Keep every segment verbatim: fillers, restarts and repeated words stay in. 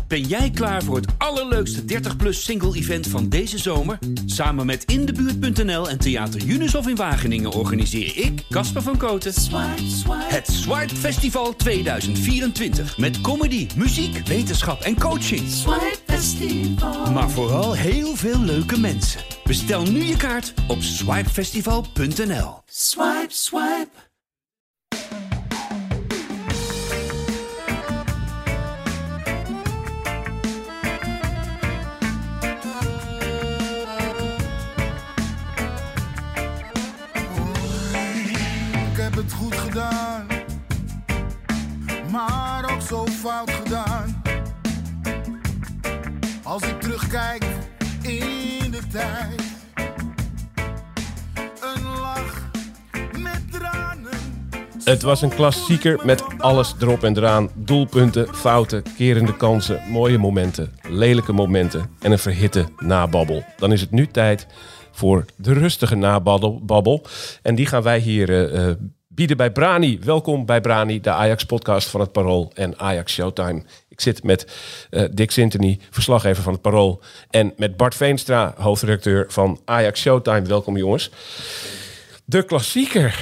Ben jij klaar voor het allerleukste dertig plus single-event van deze zomer? Samen met In de Buurt punt n l en Theater Junushof in Wageningen organiseer ik, Casper van Kooten, Swipe, Swipe. Het Swipe Festival tweeduizend vierentwintig. Met comedy, muziek, wetenschap en coaching. Swipe Festival. Maar vooral heel veel leuke mensen. Bestel nu je kaart op swipe festival punt n l. Swipe, swipe. Het goed gedaan, maar ook zo fout gedaan. Als ik terugkijk in de tijd, een lach met tranen. Het was een klassieker met alles erop en eraan. Doelpunten, fouten, kerende kansen, mooie momenten, lelijke momenten en een verhitte nababbel. Dan is het nu tijd voor de rustige nababbel. En die gaan wij hier uh, bieden bij Brani. Welkom bij Brani, de Ajax-podcast van het Parool en Ajax Showtime. Ik zit met uh, Dick Sintony, verslaggever van het Parool. En met Bart Veenstra, hoofdredacteur van Ajax Showtime. Welkom jongens. De klassieker.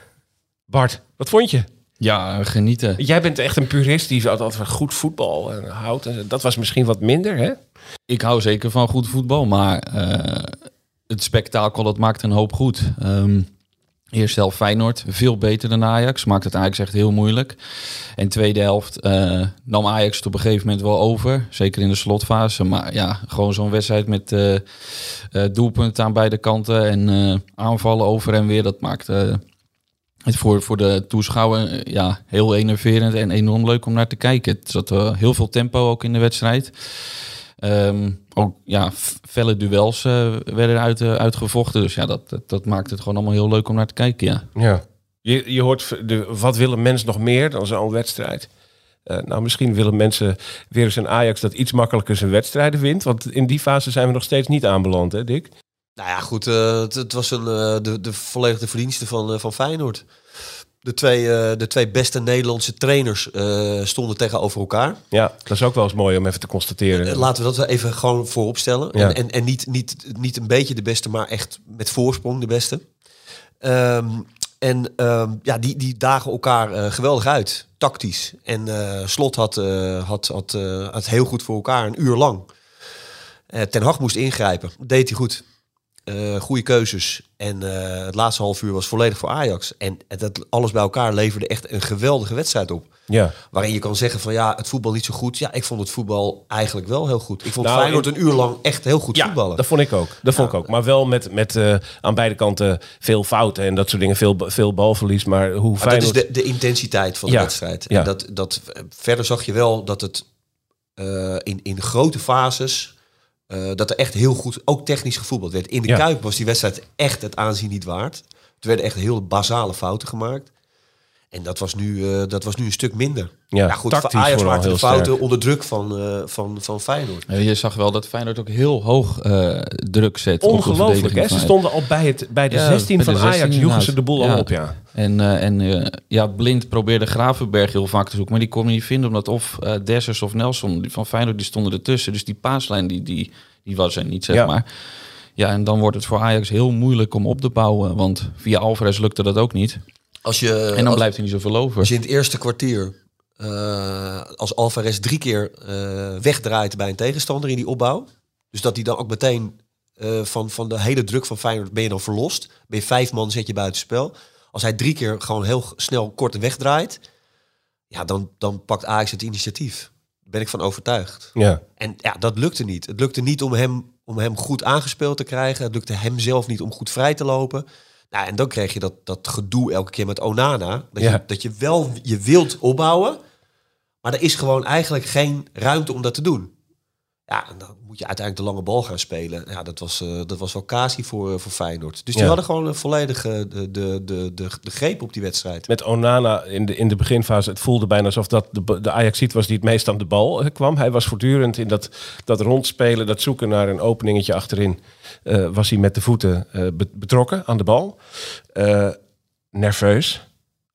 Bart, wat vond je? Ja, genieten. Jij bent echt een purist die altijd van goed voetbal houdt. Dat was misschien wat minder, hè? Ik hou zeker van goed voetbal, maar uh, het spektakel dat maakt een hoop goed. Um, Eerste helft Feyenoord, veel beter dan Ajax. Maakt het Ajax echt heel moeilijk. En tweede helft uh, nam Ajax het op een gegeven moment wel over. Zeker in de slotfase. Maar ja, gewoon zo'n wedstrijd met uh, uh, doelpunten aan beide kanten. En uh, aanvallen over en weer. Dat maakt uh, het voor, voor de toeschouwer uh, ja, heel enerverend en enorm leuk om naar te kijken. Het zat uh, heel veel tempo ook in de wedstrijd. Um, ook ja, felle duels uh, werden uit, uh, uitgevochten. Dus ja, dat, dat, dat maakt het gewoon allemaal heel leuk om naar te kijken, ja. Ja. Je, je hoort, de, wat willen mensen nog meer dan zo'n wedstrijd? Uh, nou, misschien willen mensen weer eens een Ajax dat iets makkelijker zijn wedstrijden wint. Want in die fase zijn we nog steeds niet aanbeland, hè Dick? Nou ja, goed. Uh, het, het was een, uh, de, de volledige verdienste van, uh, van Feyenoord. De twee, uh, de twee beste Nederlandse trainers uh, stonden tegenover elkaar. Ja, dat is ook wel eens mooi om even te constateren. Uh, laten we dat even gewoon voorop stellen. Ja. En, en, en niet, niet, niet een beetje de beste, maar echt met voorsprong de beste. Um, en um, ja, die, die dagen elkaar uh, geweldig uit, tactisch. En uh, Slot had, uh, had, had, uh, had heel goed voor elkaar, een uur lang. Uh, Ten Hag moest ingrijpen, dat deed hij goed. Uh, goede keuzes. En uh, het laatste half uur was volledig voor Ajax. En dat alles bij elkaar leverde echt een geweldige wedstrijd op. Ja. Waarin je kan zeggen van ja, het voetbal niet zo goed. Ja, ik vond het voetbal eigenlijk wel heel goed. Ik vond nou, Feyenoord in... een uur lang echt heel goed ja, voetballen. Dat vond ik ook. Dat vond ja. ik ook. Maar wel met, met uh, aan beide kanten veel fouten en dat soort dingen. Veel, veel balverlies. Maar hoe maar Feyenoord... dat is de, de intensiteit van de ja. wedstrijd. Ja. En dat, dat, verder zag je wel dat het uh, in, in grote fases... Uh, dat er echt heel goed, ook technisch gevoetbald werd. In de ja. Kuip was die wedstrijd echt het aanzien niet waard. Er werden echt heel basale fouten gemaakt. En dat was nu, uh, dat was nu een stuk minder. Ja, ja goed, tactisch Ajax maakte de fouten sterk. onder druk van, uh, van, van Feyenoord. Ja, je zag wel dat Feyenoord ook heel hoog uh, druk zet. Ongelooflijk, hè? Ze stonden al bij, het, bij de ja, zestien bij van de Ajax, zestien joegen inderdaad. ze de boel ja. al op, ja. En, uh, en uh, ja, Blind probeerde Gravenberg heel vaak te zoeken, maar die kon je niet vinden, omdat of uh, Dessers of Nelson die van Feyenoord, die stonden ertussen. Dus die paaslijn, die, die, die was er niet, zeg ja. maar. Ja, en dan wordt het voor Ajax heel moeilijk om op te bouwen, want via Alvarez lukte dat ook niet. Als je, en dan als, blijft er niet zoveel over. Als je in het eerste kwartier, uh, als Alvarez drie keer uh, wegdraait bij een tegenstander in die opbouw, dus dat hij dan ook meteen uh, van, van de hele druk van Feyenoord ben je dan verlost. Ben je vijf man, zet je buitenspel. Als hij drie keer gewoon heel snel kort wegdraait, ja, dan, dan pakt Ajax het initiatief. Daar ben ik van overtuigd. Ja. En ja, dat lukte niet. Het lukte niet om hem, om hem goed aangespeeld te krijgen. Het lukte hem zelf niet om goed vrij te lopen. Nou, en dan kreeg je dat, dat gedoe elke keer met Onana. Dat, ja. je, dat je wel je wilt opbouwen, maar er is gewoon eigenlijk geen ruimte om dat te doen. Ja, en dan moet je uiteindelijk de lange bal gaan spelen. Ja, dat was, uh, dat was wel casie voor, uh, voor Feyenoord. Dus die ja. hadden gewoon een volledige de, de, de, de, de greep op die wedstrijd. Met Onana in de, in de beginfase, het voelde bijna alsof dat de, de Ajaxiet was die het meest aan de bal uh, kwam. Hij was voortdurend in dat, dat rondspelen, dat zoeken naar een openingetje achterin. Uh, was hij met de voeten uh, betrokken aan de bal. Uh, nerveus.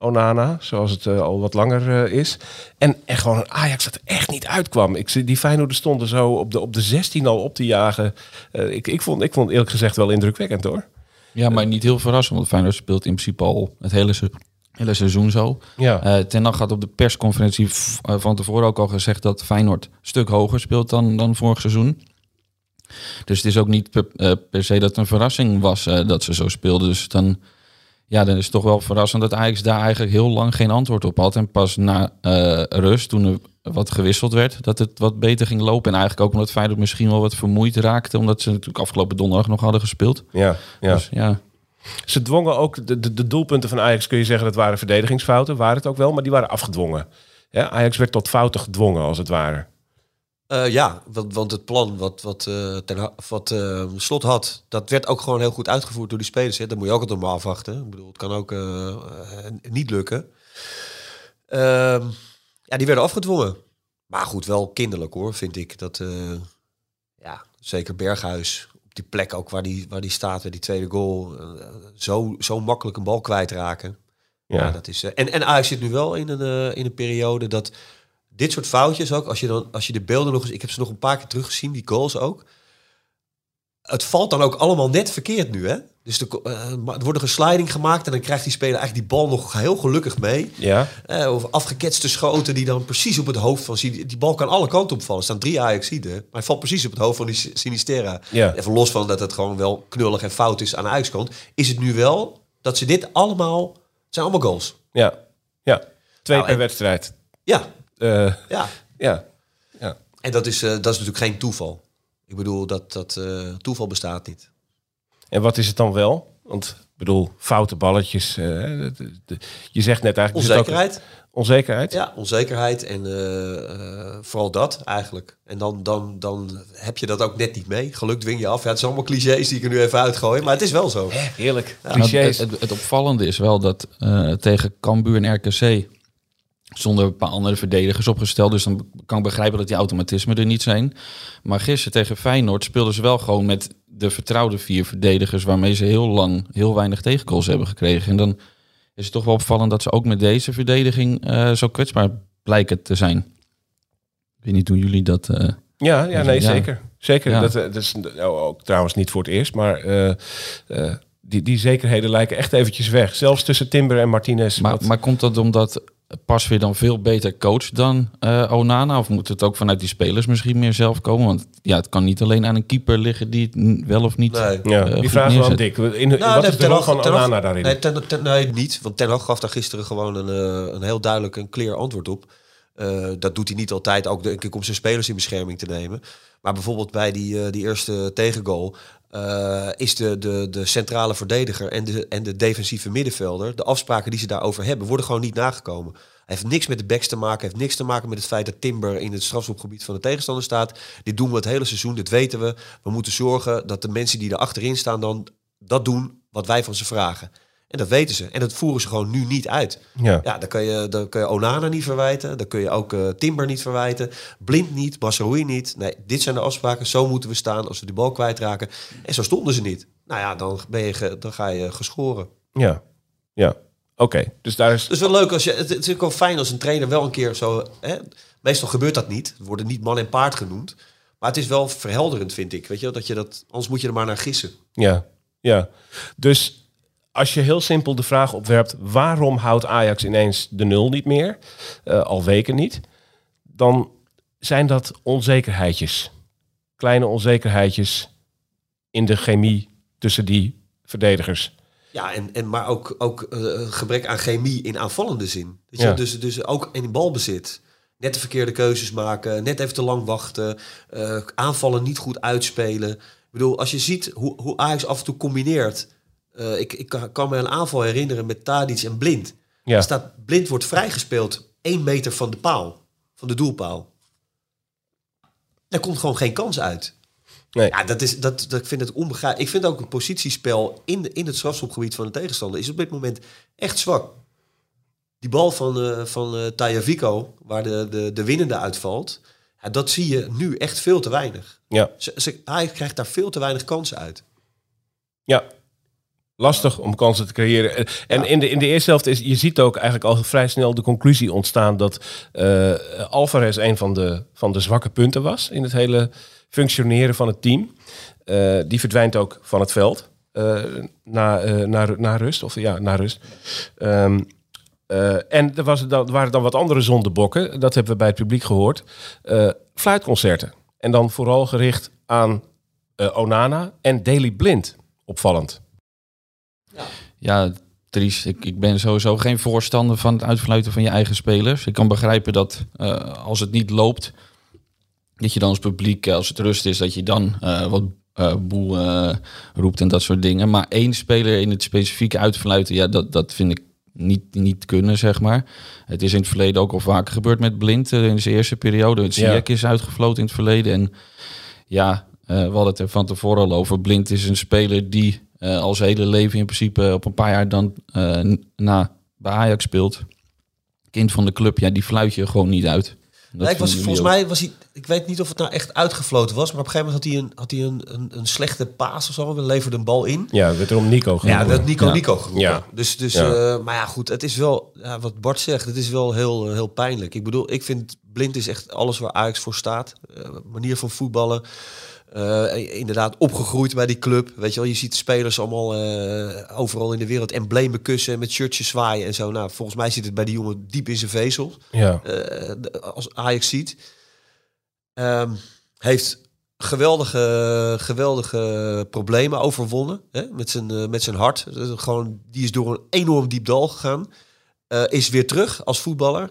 Onana, zoals het uh, al wat langer uh, is. En, en gewoon een Ajax dat er echt niet uitkwam. Ik, die Feyenoorders stonden zo op de, op de zestien al op te jagen. Uh, ik, ik, vond, ik vond eerlijk gezegd wel indrukwekkend hoor. Ja, maar niet heel verrassend, want Feyenoord speelt in principe al het hele, se- hele seizoen zo. Ja. Uh, Ten Hag had op de persconferentie v- uh, van tevoren ook al gezegd dat Feyenoord een stuk hoger speelt dan, dan vorig seizoen. Dus het is ook niet per, uh, per se dat het een verrassing was uh, dat ze zo speelden. Dus dan, ja, dan is het toch wel verrassend dat Ajax daar eigenlijk heel lang geen antwoord op had. En pas na uh, rust, toen er wat gewisseld werd, dat het wat beter ging lopen. En eigenlijk ook omdat Feyenoord misschien wel wat vermoeid raakte, omdat ze natuurlijk afgelopen donderdag nog hadden gespeeld. Ja, ja. Dus, ja. Ze dwongen ook, de, de, de doelpunten van Ajax kun je zeggen dat waren verdedigingsfouten. Waren het ook wel, maar die waren afgedwongen. Ja, Ajax werd tot fouten gedwongen als het ware. Uh, ja, want, want het plan wat, wat, uh, ten, wat uh, Slot had, dat werd ook gewoon heel goed uitgevoerd door die spelers. Hè. Dat moet je ook altijd maar afwachten. Ik bedoel, het kan ook uh, uh, niet lukken. Uh, ja, die werden afgedwongen. Maar goed, wel kinderlijk hoor, vind ik. Dat, uh, ja, zeker Berghuis, op die plek ook waar die, waar die staat, bij die tweede goal, uh, zo, zo makkelijk een bal kwijtraken. Ja, ja dat is. Uh, en, en Ajax zit nu wel in een, uh, in een periode dat dit soort foutjes ook, als je dan, als je de beelden nog eens, ik heb ze nog een paar keer teruggezien, die goals ook. Het valt dan ook allemaal net verkeerd nu, hè? Dus de, uh, er wordt een sliding gemaakt en dan krijgt die speler eigenlijk die bal nog heel gelukkig mee. Ja. Uh, of afgeketste schoten die dan precies op het hoofd van... Die, die bal kan alle kanten opvallen. Er staan drie Ajaxiden, maar hij valt precies op het hoofd van die Sinisterra. Ja. Even los van dat het gewoon wel knullig en fout is aan de Ajax-kant, is het nu wel dat ze dit allemaal... Het zijn allemaal goals. Ja, ja. Twee nou, per en, wedstrijd. Ja. Uh, ja. Ja. Ja. En dat is, uh, dat is natuurlijk geen toeval. Ik bedoel, dat, dat uh, toeval bestaat niet. En wat is het dan wel? Want ik bedoel, foute balletjes. Uh, de, de, de, je zegt net eigenlijk... Onzekerheid. Ook, onzekerheid? Ja, onzekerheid. En uh, uh, vooral dat eigenlijk. En dan, dan, dan heb je dat ook net niet mee. Geluk dwing je af. Ja, het zijn allemaal clichés die ik er nu even uitgooi. Maar het is wel zo. Heerlijk. Ja. Clichés. Het, het, het opvallende is wel dat uh, tegen Cambuur en R K C... zonder een paar andere verdedigers opgesteld. Dus dan kan ik begrijpen dat die automatismen er niet zijn. Maar gisteren tegen Feyenoord speelden ze wel gewoon met de vertrouwde vier verdedigers, waarmee ze heel lang heel weinig tegengoals hebben gekregen. En dan is het toch wel opvallend dat ze ook met deze verdediging uh, zo kwetsbaar blijken te zijn. Ik weet niet hoe jullie dat... Uh, ja, ja, nee, ja. zeker. Zeker. Ja. Dat, dat is ook trouwens niet voor het eerst, maar uh, uh, die, die zekerheden lijken echt eventjes weg. Zelfs tussen Timber en Martinez. Maar, wat... maar komt dat omdat Pas weer dan veel beter coach dan uh, Onana? Of moet het ook vanuit die spelers misschien meer zelf komen? Want ja, het kan niet alleen aan een keeper liggen die het wel of niet... Nee. Ja, uh, die vraag wel aan Dick. In, nou, wat is de rol van ten, Onana daarin? Nee, ten, ten, nee, niet. Want Ten Hag gaf daar gisteren gewoon een, uh, een heel duidelijk en clear antwoord op. Uh, dat doet hij niet altijd, ook denk ik om zijn spelers in bescherming te nemen. Maar bijvoorbeeld bij die, uh, die eerste tegengoal... Uh, is de, de, de centrale verdediger en de, en de defensieve middenvelder... de afspraken die ze daarover hebben, worden gewoon niet nagekomen. Hij heeft niks met de backs te maken. heeft niks te maken met het feit dat Timber in het strafschopgebied van de tegenstander staat. Dit doen we het hele seizoen, dit weten we. We moeten zorgen dat de mensen die er achterin staan dan dat doen wat wij van ze vragen. En dat weten ze. En dat voeren ze gewoon nu niet uit. Ja, ja dan, kun je, dan kun je Onana niet verwijten. Dan kun je ook uh, Timber niet verwijten. Blind niet, Masraoui niet. Nee, dit zijn de afspraken. Zo moeten we staan als we die bal kwijtraken. En zo stonden ze niet. Nou ja, dan, ben je ge, dan ga je geschoren. Ja, ja. Oké, okay. Dus daar is... Het is wel leuk als je... Het, het is ook wel fijn als een trainer wel een keer zo... Hè, meestal gebeurt dat niet. Er worden niet man en paard genoemd. Maar het is wel verhelderend, vind ik. Weet je, dat je dat, anders moet je er maar naar gissen. Ja, ja. Dus als je heel simpel de vraag opwerpt... waarom houdt Ajax ineens de nul niet meer? Uh, al weken niet. Dan zijn dat onzekerheidjes. Kleine onzekerheidjes in de chemie tussen die verdedigers. Ja, en, en maar ook, ook uh, gebrek aan chemie in aanvallende zin. Weet je? Ja. Dus, dus ook in balbezit. Net de verkeerde keuzes maken, net even te lang wachten, uh, aanvallen niet goed uitspelen. Ik bedoel, als je ziet hoe, hoe Ajax af en toe combineert. Uh, ik, ik kan me een aanval herinneren met Tadic en Blind. Ja. Er staat, Blind wordt vrijgespeeld één meter van de paal, van de doelpaal. Daar komt gewoon geen kans uit. Nee. Ja, dat is, dat, dat, ik vind het onbegrijpelijk. Ik vind ook het positiespel in, de, in het strafschopgebied van de tegenstander is op dit moment echt zwak. Die bal van, uh, van uh, Tagliafico, waar de, de, de winnende uitvalt, ja, dat zie je nu echt veel te weinig. Ja. Ze, ze, hij krijgt daar veel te weinig kansen uit. Ja. Lastig om kansen te creëren. En ja. in, de, in de eerste helft is je ziet ook eigenlijk al vrij snel de conclusie ontstaan dat uh, Alvarez een van de, van de zwakke punten was in het hele functioneren van het team. Uh, die verdwijnt ook van het veld uh, na, uh, na, na rust. Of ja, na rust. Um, uh, en er, was, er waren dan wat andere zondebokken. Dat hebben we bij het publiek gehoord. Uh, fluitconcerten. En dan vooral gericht aan uh, Onana en Daley Blind. Opvallend. Ja, ja Dries, ik, ik ben sowieso geen voorstander van het uitfluiten van je eigen spelers. Ik kan begrijpen dat uh, als het niet loopt, dat je dan als publiek, als het rust is, dat je dan uh, wat uh, boel uh, roept en dat soort dingen. Maar één speler in het specifieke uitfluiten, ja, dat, dat vind ik niet, niet kunnen, zeg maar. Het is in het verleden ook al vaker gebeurd met Blind uh, in zijn eerste periode. Het Ziyech ja. is uitgefloten in het verleden. En ja, uh, we hadden het er van tevoren al over. Blind is een speler die uh, al zijn hele leven in principe op een paar jaar dan uh, na bij Ajax speelt. Kind van de club, ja, die fluit je gewoon niet uit. Nee, ik was, volgens mij was hij, ik weet niet of het nou echt uitgefloten was, maar op een gegeven moment had hij een, had hij een, een, een slechte paas of zo. We leverden een bal in. Ja, werd er om Nico geroepen. Ja, werd Nico ja. Nico geroepen. Ja. Dus, dus ja. Uh, maar ja, goed, het is wel, ja, wat Bart zegt, het is wel heel, heel pijnlijk. Ik bedoel, ik vind Blind is echt alles waar Ajax voor staat. Uh, manier van voetballen. Uh, inderdaad opgegroeid bij die club. Weet je wel, je ziet spelers allemaal uh, overal in de wereld emblemen kussen, met shirtjes zwaaien en zo. Nou, volgens mij zit het bij die jongen diep in zijn vezel. Ja. Uh, als Ajax ziet. Um, heeft geweldige, geweldige problemen overwonnen. Hè? Met, zijn, uh, met zijn hart. Uh, gewoon, die is door een enorm diep dal gegaan. Uh, is weer terug als voetballer.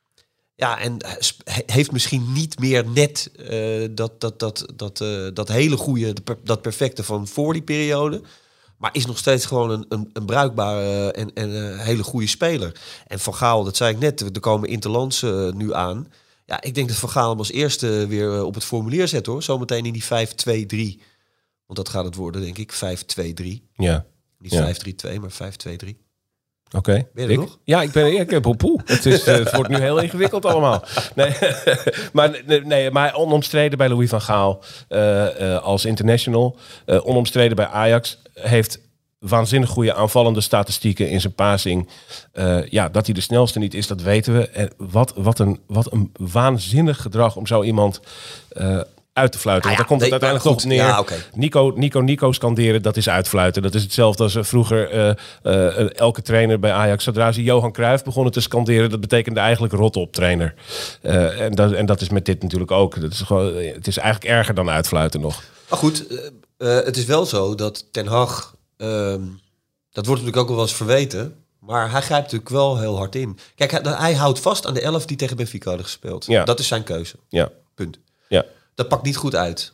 Ja, en heeft misschien niet meer net uh, dat, dat, dat, dat, uh, dat hele goede, dat perfecte van voor die periode. Maar is nog steeds gewoon een, een, een bruikbare en, en een hele goede speler. En Van Gaal, dat zei ik net, er komen interlands uh, nu aan. Ja, ik denk dat Van Gaal hem als eerste weer uh, op het formulier zet, hoor. Zometeen in die vijf twee drie. Want dat gaat het worden, denk ik. vijf twee drie. Ja. Niet ja. vijf drie twee, maar vijf twee drie. Oké. Okay. Ben je er nog? Ja, ik ben ik heb poe. Het, is, uh, het wordt nu heel ingewikkeld allemaal. Nee, maar, nee, maar onomstreden bij Louis van Gaal uh, uh, als international. Uh, onomstreden bij Ajax. Heeft waanzinnig goede aanvallende statistieken in zijn passing. Uh, ja, dat hij de snelste niet is, dat weten we. En wat, wat, een, wat een waanzinnig gedrag om zo iemand Uh, uit te fluiten. Want ah, ja, daar komt het nee, uiteindelijk toch neer. Ja, okay. Nico, Nico, Nico scanderen, dat is uitfluiten. Dat is hetzelfde als uh, vroeger uh, uh, elke trainer bij Ajax. Zodra ze Johan Cruijff begonnen te scanderen, dat betekende eigenlijk rot op trainer. Uh, en, dat, en dat is met dit natuurlijk ook. Dat is gewoon, het is eigenlijk erger dan uitfluiten nog. Maar goed, uh, uh, het is wel zo dat Ten Hag, uh, dat wordt natuurlijk ook wel eens verweten, maar hij grijpt natuurlijk wel heel hard in. Kijk, hij, hij houdt vast aan de elf die tegen Benfica hadden gespeeld. Ja. Dat is zijn keuze. Ja. Punt. Ja. Dat pakt niet goed uit.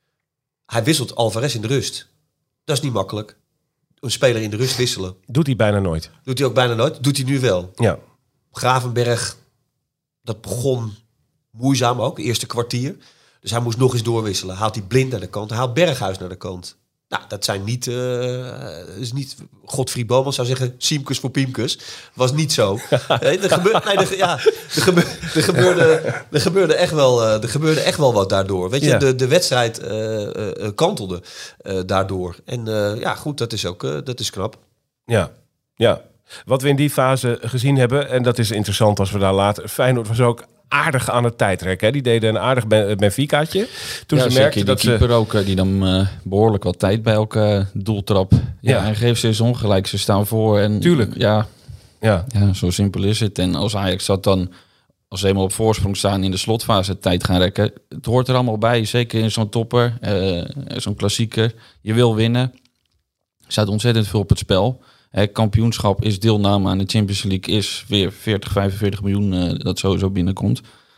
Hij wisselt Alvarez in de rust. Dat is niet makkelijk. Een speler in de rust wisselen. Doet hij bijna nooit. Doet hij ook bijna nooit. Doet hij nu wel. Ja. Gravenberg, dat begon moeizaam ook, eerste kwartier. Dus hij moest nog eens doorwisselen. Haalt hij Blind naar de kant, haalt Berghuis naar de kant. Nou, dat zijn niet, uh, is niet. Godfried Boman zou zeggen, Siemkes voor Piemkes. Was niet zo. Nee, er gebeurde, nee, er, ja, er gebeurde, er gebeurde, er gebeurde echt wel, uh, er gebeurde echt wel wat daardoor. Weet je, ja. de, de wedstrijd uh, uh, kantelde uh, daardoor. En uh, ja, goed, dat is ook, uh, dat is knap. Ja, ja. Wat we in die fase gezien hebben, en dat is interessant als we daar later. Feyenoord was ook aardig aan het tijdrekken. Hè? Die deden een aardig Benficaatje. Toen ja, ze merkten dat die keeper ze ook, die dan uh, behoorlijk wat tijd bij elke uh, doeltrap. Ja, ja. En geeft ze eens ongelijk. Ze staan voor. En, Tuurlijk. Ja, ja. ja, zo simpel is het. En als Ajax zat dan, als ze helemaal op voorsprong staan in de slotfase tijd gaan rekken. Het hoort er allemaal bij. Zeker in zo'n topper, uh, zo'n klassieker. Je wil winnen. Er staat ontzettend veel op het spel. Het kampioenschap is deelname aan de Champions League, is weer veertig, vijfenveertig miljoen uh, dat sowieso binnenkomt.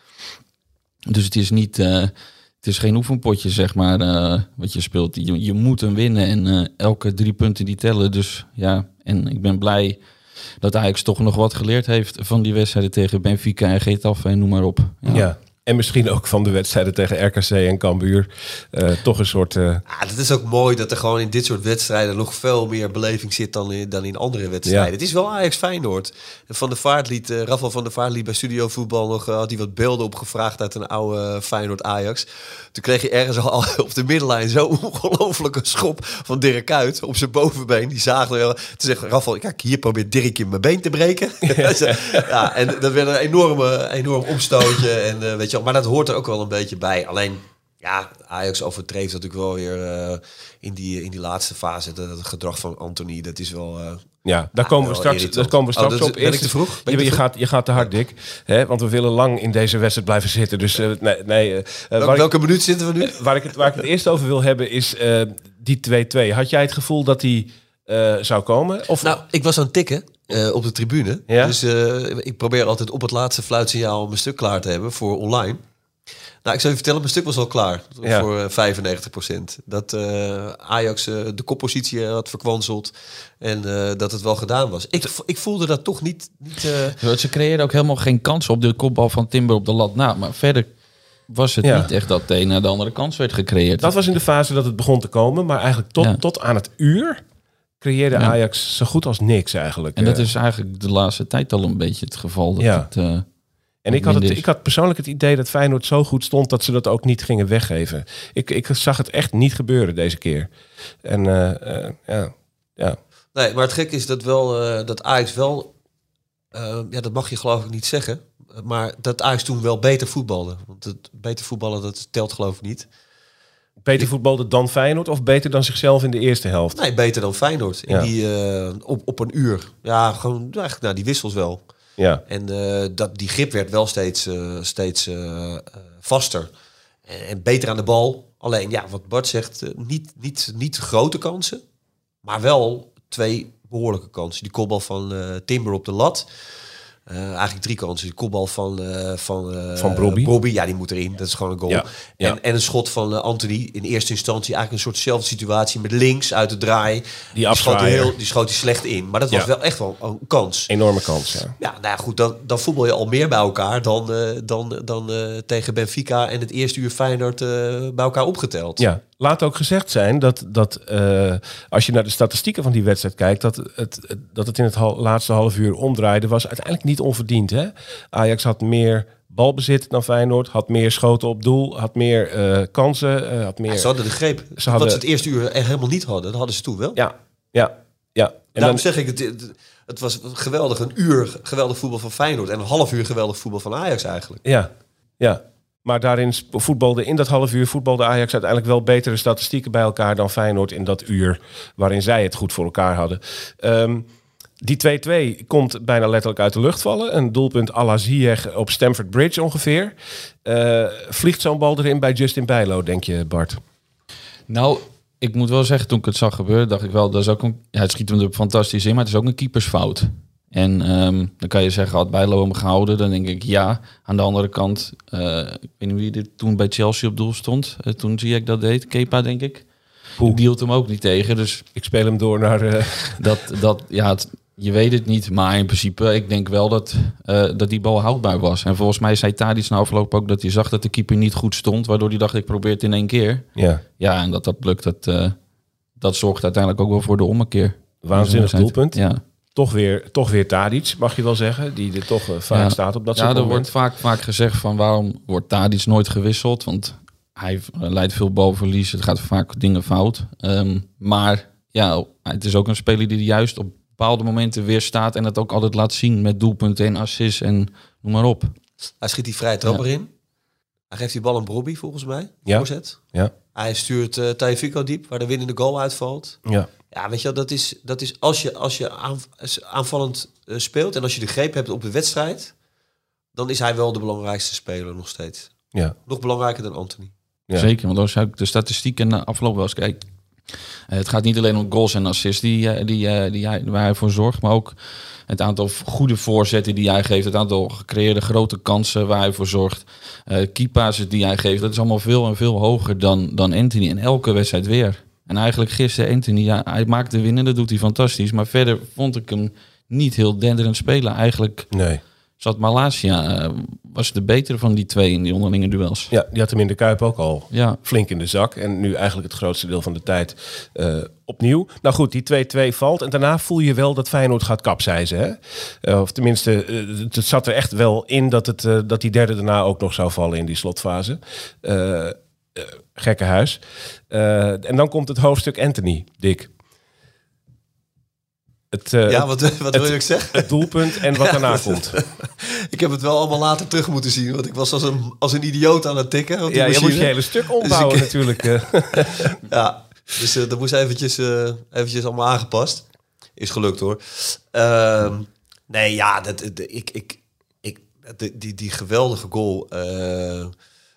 Dus het is niet, uh, het is geen oefenpotje, zeg maar, uh, wat je speelt. Je, je moet hem winnen en uh, elke drie punten die tellen. Dus ja, en ik ben blij dat Ajax toch nog wat geleerd heeft van die wedstrijden tegen Benfica en Getafe en noem maar op. Ja. Ja. En misschien ook van de wedstrijden tegen R K C en Cambuur. Uh, toch een soort... Uh... Ja, het is ook mooi dat er gewoon in dit soort wedstrijden nog veel meer beleving zit dan in, dan in andere wedstrijden. Ja. Het is wel Ajax Feyenoord. Van der Vaart liet, uh, Rafael van der Vaart liet bij Studio Voetbal nog, uh, had hij wat beelden opgevraagd uit een oude Feyenoord Ajax. Toen kreeg je ergens al op de middenlijn zo ongelooflijke schop van Dirk Kuyt op zijn bovenbeen. Die zagen wel. Toen zegt Rafael, kijk, hier probeert Dirk in mijn been te breken. Ja, ja, en dat werd een enorme, enorm omstootje. En, uh, weet je, maar dat hoort er ook wel een beetje bij. Alleen, ja, Ajax overtreeft natuurlijk wel weer uh, in, die, in die laatste fase. Dat, dat gedrag van Anthony, dat is wel... Uh, ja, daar komen we straks, daar komen we straks oh, dat, op. Ben ik te vroeg? Je, je, gaat, je gaat te hard, Dick. Hè, want we willen lang in deze wedstrijd blijven zitten. Dus uh, nee... nee uh, Wel, welke ik, minuut zitten we nu? Uh, waar, ik het, waar ik het eerst over wil hebben is uh, die twee-twee. Had jij het gevoel dat die uh, zou komen? Of... Nou, ik was aan het tikken. Uh, op de tribune. Ja? Dus uh, ik probeer altijd op het laatste fluitsignaal mijn stuk klaar te hebben voor online. Nou, ik zou je vertellen, mijn stuk was al klaar. Ja. Voor uh, vijfennegentig procent. Dat uh, Ajax uh, de koppositie had verkwanseld. En uh, dat het wel gedaan was. Ik, ik voelde dat toch niet... niet uh... Ze creëerden ook helemaal geen kans op de kopbal van Timber op de lat. Nou, maar verder was het ja. niet echt dat de een naar de andere kans werd gecreëerd. Dat was in de fase dat het begon te komen. Maar eigenlijk tot, ja. tot aan het uur... creëerde ja. Ajax zo goed als niks eigenlijk. En dat is eigenlijk de laatste tijd al een beetje het geval. Dat ja. het, uh, en ik had, het, ik had persoonlijk het idee dat Feyenoord zo goed stond... dat ze dat ook niet gingen weggeven. Ik, ik zag het echt niet gebeuren deze keer. En uh, uh, ja, ja. Nee, maar het gek is dat, wel, uh, dat Ajax wel... Uh, ja, dat mag je geloof ik niet zeggen. Maar dat Ajax toen wel beter voetbalde. Want het beter voetballen, dat telt geloof ik niet... Beter voetbalde dan Feyenoord of beter dan zichzelf in de eerste helft? Nee, beter dan Feyenoord. In ja. die, uh, op, op een uur. Ja, gewoon eigenlijk nou, die wissels wel. Ja. En uh, dat, die grip werd wel steeds, uh, steeds uh, uh, vaster. En, en beter aan de bal. Alleen, ja, wat Bart zegt, uh, niet, niet, niet grote kansen. Maar wel twee behoorlijke kansen. Die kopbal van uh, Timber op de lat... Uh, eigenlijk drie kansen. De kopbal van uh, van, uh, van Brobby. Brobby, ja, die moet erin. Dat is gewoon een goal. Ja, ja. En, en een schot van uh, Anthony. In eerste instantie eigenlijk een soortzelfde situatie met links uit de draai. Die, die schoot hij heel, die schoot hij slecht in. Maar dat was ja. wel echt wel een kans. Enorme kans, ja. Ja, nou ja, goed. Dan, dan voetbal je al meer bij elkaar dan, uh, dan, dan uh, tegen Benfica en het eerste uur Feyenoord uh, bij elkaar opgeteld. Ja. Laat ook gezegd zijn dat, dat uh, als je naar de statistieken van die wedstrijd kijkt... dat het, dat het in het hal, laatste half uur omdraaide was uiteindelijk niet onverdiend. Hè? Ajax had meer balbezit dan Feyenoord, had meer schoten op doel, had meer uh, kansen. Uh, had meer... Ja, ze hadden de greep. Ze hadden... Wat ze het eerste uur echt helemaal niet hadden, dat hadden ze toen wel. Ja, ja, ja. En daarom dan... zeg ik, het, het, het was geweldig, een uur geweldig voetbal van Feyenoord... en een half uur geweldig voetbal van Ajax eigenlijk. Ja, ja. Maar daarin voetbalde, in dat half uur voetbalde Ajax uiteindelijk wel betere statistieken bij elkaar dan Feyenoord in dat uur waarin zij het goed voor elkaar hadden. Um, die twee-twee komt bijna letterlijk uit de lucht vallen. Een doelpunt à la Ziyech op Stamford Bridge ongeveer. Uh, vliegt zo'n bal erin bij Justin Bijlo, denk je, Bart? Nou, ik moet wel zeggen, toen ik het zag gebeuren, dacht ik wel, dat is ook een, ja, het schiet hem er fantastisch in, maar het is ook een keepersfout. En um, dan kan je zeggen, had Bijlo hem gehouden? Dan denk ik ja. Aan de andere kant, uh, ik weet niet wie er toen bij Chelsea op doel stond. Uh, toen zie ik dat deed. Kepa, denk ik. Die hield hem ook niet tegen. Dus ik speel hem door naar... Uh... Dat, dat, ja, het, je weet het niet. Maar in principe, ik denk wel dat, uh, dat die bal houdbaar was. En volgens mij zei Tadic na afloop ook dat hij zag dat de keeper niet goed stond. Waardoor hij dacht, ik probeer het in één keer. Ja, ja en dat dat lukt, dat, uh, dat zorgt uiteindelijk ook wel voor de ommekeer. Waanzinnig doelpunt. Ja. Toch weer, toch weer Tadic, mag je wel zeggen, die er toch uh, vaak ja. staat op dat soort Ja, er moment. wordt vaak, vaak gezegd van waarom wordt Tadic nooit gewisseld? Want hij leidt veel balverlies, het gaat vaak dingen fout. Um, maar ja, het is ook een speler die juist op bepaalde momenten weer staat en het ook altijd laat zien met doelpunten en assists en noem maar op. Hij schiet die vrije trap erin. Ja. Hij geeft die bal aan Brobby volgens mij. Ja. Voorzet. Ja. Hij stuurt uh, Tagliafico diep, waar de winnende goal uitvalt. Ja. Ja, weet je wel, dat is, dat is als je, als je aan, aanvallend uh, speelt en als je de greep hebt op de wedstrijd, dan is hij wel de belangrijkste speler nog steeds. Ja. Nog belangrijker dan Anthony. Ja. Zeker, want als je de statistieken na afloop wel eens kijkt, uh, het gaat niet alleen om goals en assists die, uh, die, uh, die hij, waar hij voor zorgt, maar ook het aantal goede voorzetten die hij geeft, het aantal gecreëerde grote kansen waar hij voor zorgt, uh, keypasses die hij geeft, dat is allemaal veel en veel hoger dan, dan Anthony. En elke wedstrijd weer. En eigenlijk gisteren Anthony, ja, hij maakt de winnen, dat doet hij fantastisch. Maar verder vond ik hem niet heel denderend spelen. Eigenlijk nee. zat Malasia, uh, was de betere van die twee in die onderlinge duels. Ja, die had hem in de Kuip ook al Ja. flink in de zak. En nu eigenlijk het grootste deel van de tijd uh, opnieuw. Nou goed, die twee-twee valt. En daarna voel je wel dat Feyenoord gaat kapseizen. Hè? Uh, of tenminste, uh, het zat er echt wel in dat, het, uh, dat die derde daarna ook nog zou vallen in die slotfase. Uh, uh, gekke huis. Uh, en dan komt het hoofdstuk Anthony, Dick. Het, uh, Ja, wat, wat wil je ook zeggen? Het doelpunt en wat daarna komt. Ik heb het wel allemaal later terug moeten zien. Want ik was als een, als een idioot aan het tikken. op die Ja, je machine. moet je hele stuk ombouwen Dus ik- natuurlijk. Uh. Ja, dus uh, dat moest eventjes, uh, eventjes allemaal aangepast. Is gelukt hoor. Uh, nee, ja, dat, dat, ik, ik, ik, die, die, die geweldige goal. Uh,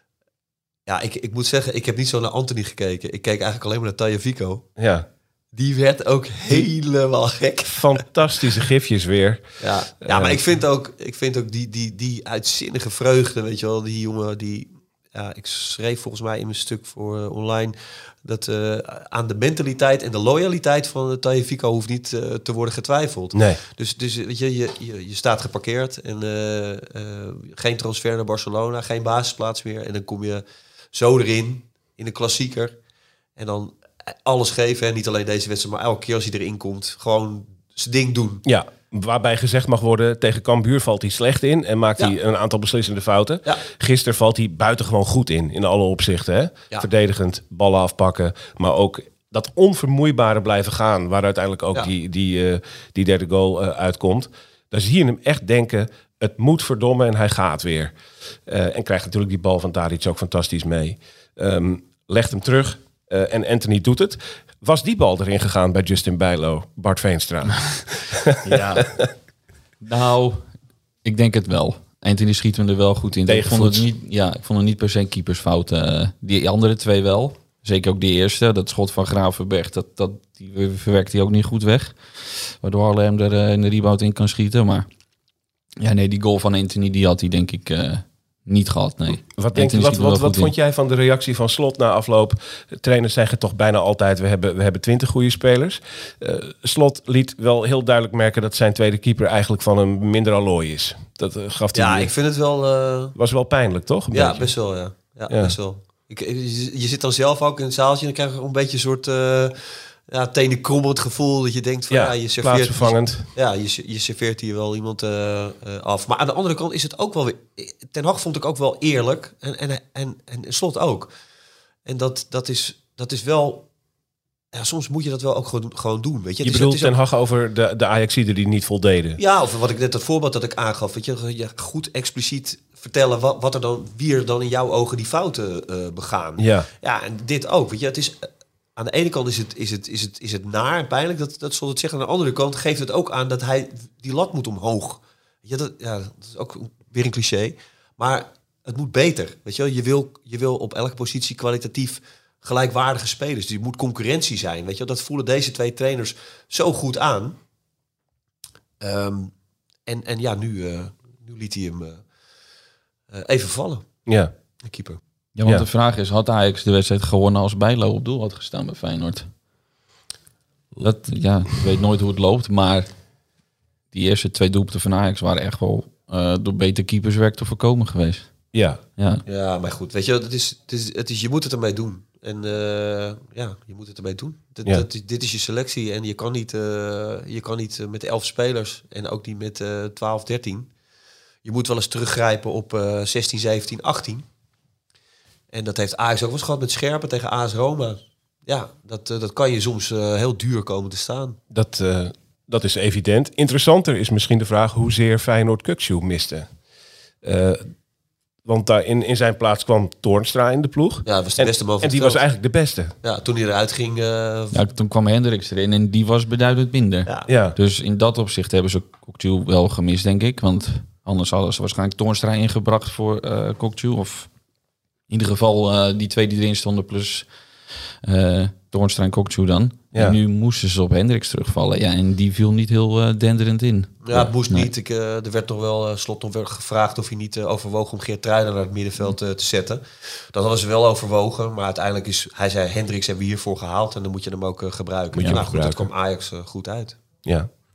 ja, ik, ik moet zeggen, ik heb niet zo naar Anthony gekeken. Ik keek eigenlijk alleen maar naar Tagliafico. Ja, Die werd ook helemaal gek. fantastische gifjes weer. Ja, ja maar ik vind ook, ik vind ook die, die, die uitzinnige vreugde, weet je wel, die jongen die, ja, ik schreef volgens mij in mijn stuk voor uh, online dat uh, aan de mentaliteit en de loyaliteit van de Tagliafico hoeft niet uh, te worden getwijfeld. Nee. Dus, dus weet je, je, je, je staat geparkeerd en uh, uh, geen transfer naar Barcelona, geen basisplaats meer en dan kom je zo erin in een klassieker en dan alles geven, hè? Niet alleen deze wedstrijd, maar elke keer als hij erin komt, gewoon zijn ding doen. Ja, waarbij gezegd mag worden, tegen Cambuur valt hij slecht in en maakt Ja. hij een aantal beslissende fouten. Ja. Gisteren valt hij buitengewoon goed in, in alle opzichten. Hè? Ja. Verdedigend, ballen afpakken, maar ook dat onvermoeibare blijven gaan, waar uiteindelijk ook Ja. die, die, uh, die derde goal uh, uitkomt. Daar zie je hem echt denken, het moet verdommen en hij gaat weer. Uh, en krijgt natuurlijk die bal van Tadic ook fantastisch mee. Um, legt hem terug uh, en Anthony doet het. Was die bal erin gegaan bij Justin Bijlo, Bart Veenstra? Ja. Nou, ik denk het wel. Anthony schiet hem er wel goed in. Ik vond het niet, ja, ik vond het niet per se keepersfout. Uh, die andere twee wel. Zeker ook die eerste, dat schot van Gravenberg, dat, dat, die verwerkt hij ook niet goed weg. Waardoor Haarlem er uh, in de rebound in kan schieten. Maar ja, nee, die goal van Anthony, die had hij denk ik uh, niet gehad, nee. Wat, denk, Anthony wat, schiet er wel wat, wat goed vond in. jij van de reactie van Slot na afloop? De trainers zeggen toch bijna altijd, we hebben, we hebben twintig goede spelers. Uh, Slot liet wel heel duidelijk merken dat zijn tweede keeper eigenlijk van een minder allooi is. Dat uh, gaf hij. Ja, ik vind het wel... Uh... Was wel pijnlijk, toch? Een Ja, beetje. best wel, ja. Ja, Ja. best wel. Ik, je, je zit dan zelf ook in het zaaltje en dan krijg je een beetje een soort uh, ja, tenen krommelend gevoel dat je denkt van ja, Ja, je serveert, plaatsvervangend. ja, je, je serveert hier wel iemand uh, uh, af. Maar aan de andere kant is het ook wel weer... Ten Hag vond ik ook wel eerlijk en, en, en, en Slot ook. En dat, dat, is, dat is wel... Ja, soms moet je dat wel ook gewoon, gewoon doen, weet je. Je Het is- bedoelt het is Ten ook- Hag over de, de Ajaxiden die niet voldeden. Ja, of wat ik net het voorbeeld dat ik aangaf, weet je, je goed expliciet vertellen wat, wat er dan, wie er dan in jouw ogen die fouten uh, begaan. Ja. Ja, en dit ook, weet je, het is aan de ene kant is het, is het, is het, is het naar en pijnlijk dat dat Slot het zegt, aan de andere kant geeft het ook aan dat hij die lat moet omhoog. Ja, dat, ja, dat is ook weer een cliché, maar het moet beter, weet je wel. Je wil, je wil op elke positie kwalitatief gelijkwaardige spelers. Dus je moet concurrentie zijn, weet je wel. Dat voelen deze twee trainers zo goed aan. Um, en, en ja, nu, uh, nu liet hij hem uh, uh, even vallen, Ja. de keeper. Ja, want Ja. de vraag is, had Ajax de wedstrijd gewonnen als Bijlo op doel had gestaan bij Feyenoord? Dat, ja, ik weet nooit hoe het loopt, maar die eerste twee doelpunten van Ajax waren echt wel uh, door beter keeperswerk te voorkomen geweest. Ja. Ja. Ja, maar goed, weet je, het is, het is, het is, je moet het ermee doen. En uh, ja, je moet het ermee doen. Dat, Ja. dat, dit is je selectie en je kan niet, uh, je kan niet uh, met elf spelers en ook niet met uh, twaalf, dertien. Je moet wel eens teruggrijpen op uh, zestien, zeventien, achttien. En dat heeft Ajax ook wel eens gehad met Scherpen tegen A S Roma. Ja, dat, uh, dat kan je soms uh, heel duur komen te staan. Dat, uh, dat is evident. Interessanter is misschien de vraag hoezeer Feyenoord Kukçu miste. Uh, want daar in, in zijn plaats kwam Toornstra in de ploeg. Ja, dat was de En, beste man van en die het was veld. eigenlijk de beste. Ja, toen hij eruit ging... Uh, Ja, toen kwam Hendricks erin en die was beduidend minder. ja. Ja. Dus in dat opzicht hebben ze Kukçu wel gemist, denk ik. Want anders hadden ze waarschijnlijk Toornstra ingebracht voor uh, Kukçu. Of in ieder geval uh, die twee die erin stonden plus uh, Toornstra en Kukçu dan. Ja. En nu moesten ze op Hendricks terugvallen. Ja, en die viel niet heel uh, denderend in. Ja, het moest Nee. niet. Ik, uh, er werd nog wel uh, Slot nog wel gevraagd of hij niet uh, overwoog om Geert Truiden naar het middenveld uh, te zetten. Dat hadden ze wel overwogen, maar uiteindelijk is hij zei Hendricks hebben we hiervoor gehaald en dan moet je hem ook uh, gebruiken. Moet je Ja, hem nou, goed, dat gebruiken. kwam Ajax uh, goed uit. Ja.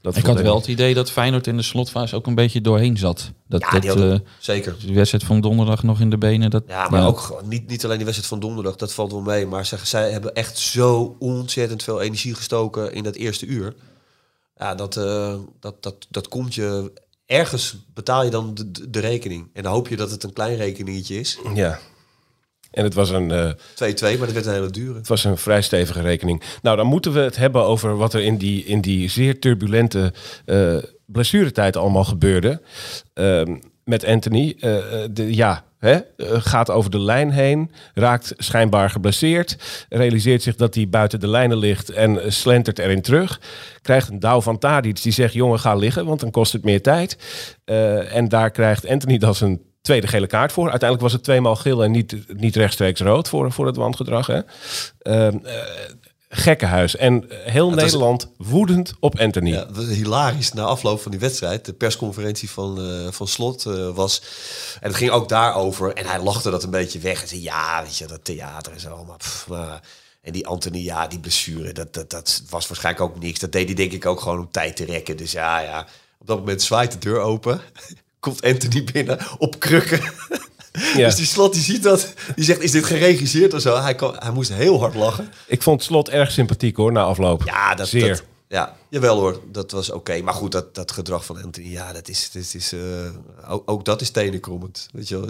Dat Ik had wel het idee dat Feyenoord in de slotfase ook een beetje doorheen zat. Dat, Ja, dat, die hadden, uh, zeker. De wedstrijd van donderdag nog in de benen. Dat, Ja, maar ja. ook gewoon niet, niet alleen die wedstrijd van donderdag, dat valt wel mee. Maar zij, zij hebben echt zo ontzettend veel energie gestoken in dat eerste uur. Ja, dat, uh, dat, dat, dat komt je... Ergens betaal je dan de, de rekening. En dan hoop je dat het een klein rekeningetje is. Ja. En het was een... Uh, twee-twee, maar dat werd een hele dure. Het was een vrij stevige rekening. Nou, dan moeten we het hebben over wat er in die, in die zeer turbulente uh, blessuretijd allemaal gebeurde. Uh, met Anthony. Uh, de, ja, hè, uh, gaat over de lijn heen. Raakt schijnbaar geblesseerd. Realiseert zich dat hij buiten de lijnen ligt en uh, slentert erin terug. Krijgt een douw van Tadic die zegt, jongen, ga liggen, want dan kost het meer tijd. Uh, en daar krijgt Anthony dan zijn tweede gele kaart voor. Uiteindelijk was het tweemaal geel en niet, niet rechtstreeks rood voor, voor het wangedrag. Hè? Uh, uh, gekkenhuis. En heel ja, Nederland was woedend op Anthony. Ja, het was hilarisch na afloop van die wedstrijd. De persconferentie van, uh, van Slot uh, was... En het ging ook daarover. En hij lachte dat een beetje weg. En zei, ja, weet je, dat theater en zo. Maar, pff, maar... En die Anthony, ja, die blessure, dat, dat, dat was waarschijnlijk ook niks. Dat deed hij denk ik ook gewoon om tijd te rekken. Dus ja, ja. Op dat moment zwaait de deur open. Komt Anthony binnen op krukken. Ja. Dus die Slot die ziet dat. Die zegt, is dit geregisseerd of zo? Hij, kon, hij moest heel hard lachen. Ik vond Slot erg sympathiek hoor, na afloop. Ja, dat, Zeer. Dat, ja, jawel hoor, dat was oké. Okay. Maar goed, dat, dat gedrag van Anthony, ja, dat is, dat is uh, ook, ook dat is tenenkrommend. Weet je wel.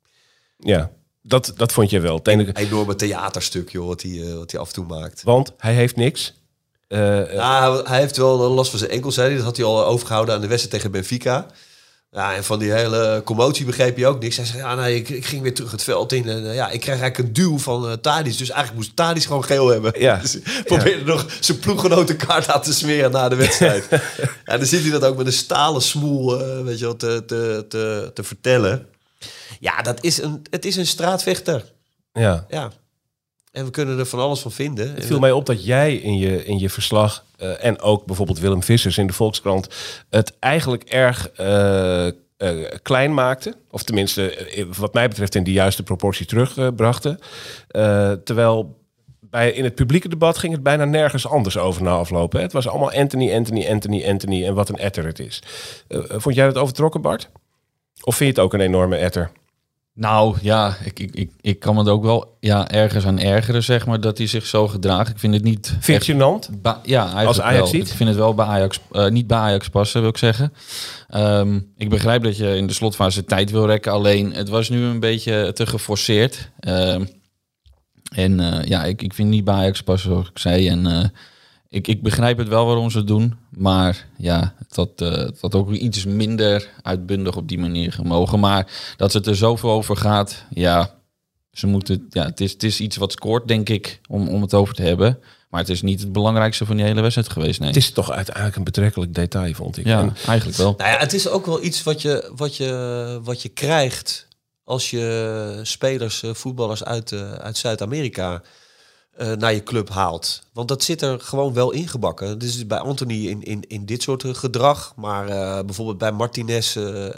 Ja, dat, dat vond je wel. Tenen... Een enorme theaterstuk, joh, wat hij, uh, wat hij af en toe maakt. Want hij heeft niks. Uh, nou, hij heeft wel last van zijn enkel, zei hij. Dat had hij al overgehouden aan de wedstrijd tegen Benfica. Ja, en van die hele commotie begreep je ook niks. Hij zei, ja, nee, ik, ik ging weer terug het veld in. En uh, ja, ik kreeg eigenlijk een duw van uh, Tadic. Dus eigenlijk moest Tadic gewoon geel hebben. Ja. Dus probeerde ja. nog zijn ploeggenoten kaart aan te smeren na de wedstrijd. En dan zit hij dat ook met een stalen smoel uh, weet je wel, te, te, te, te vertellen. Ja, dat is een, het is een straatvechter. Ja. Ja. En we kunnen er van alles van vinden. Het viel mij op dat jij in je, in je verslag... Uh, en ook bijvoorbeeld Willem Vissers in de Volkskrant... het eigenlijk erg uh, uh, klein maakte. Of tenminste, uh, wat mij betreft... in de juiste proportie terugbrachten. Uh, terwijl bij, in het publieke debat... ging het bijna nergens anders over na afloop. Hè? Het was allemaal Anthony, Anthony, Anthony, Anthony... en wat een etter het is. Uh, vond jij dat overtrokken, Bart? Of vind je het ook een enorme etter? Nou ja, ik, ik, ik, ik kan me er ook wel ja, ergens aan ergeren, zeg maar, dat hij zich zo gedraagt. Ik vind het niet... Vind je gênant? Ba- ja, eigenlijk als Ajax wel. ziet? Ik vind het wel bij Ajax, uh, niet bij Ajax passen, wil ik zeggen. Um, ik begrijp dat je in de slotfase tijd wil rekken, alleen het was nu een beetje te geforceerd. Um, en uh, ja, ik, ik vind het niet bij Ajax passen, zoals ik zei. En uh, ik, ik begrijp het wel waarom ze het doen, maar ja, dat uh, dat ook iets minder uitbundig op die manier gemogen. Maar dat het er zoveel over gaat, ja, ze moeten, ja, het is, het is iets wat scoort, denk ik, om, om het over te hebben. Maar het is niet het belangrijkste van die hele wedstrijd geweest, nee. Het is toch uiteindelijk een betrekkelijk detail, vond ik. Ja, en, eigenlijk wel. Nou ja, het is ook wel iets wat je, wat je, wat je krijgt als je spelers, voetballers uit, uh, uit Zuid-Amerika uh, naar je club haalt. Want dat zit er gewoon wel ingebakken. Dus bij Anthony in, in, in dit soort gedrag. Maar uh, bijvoorbeeld bij Martinez uh, uh,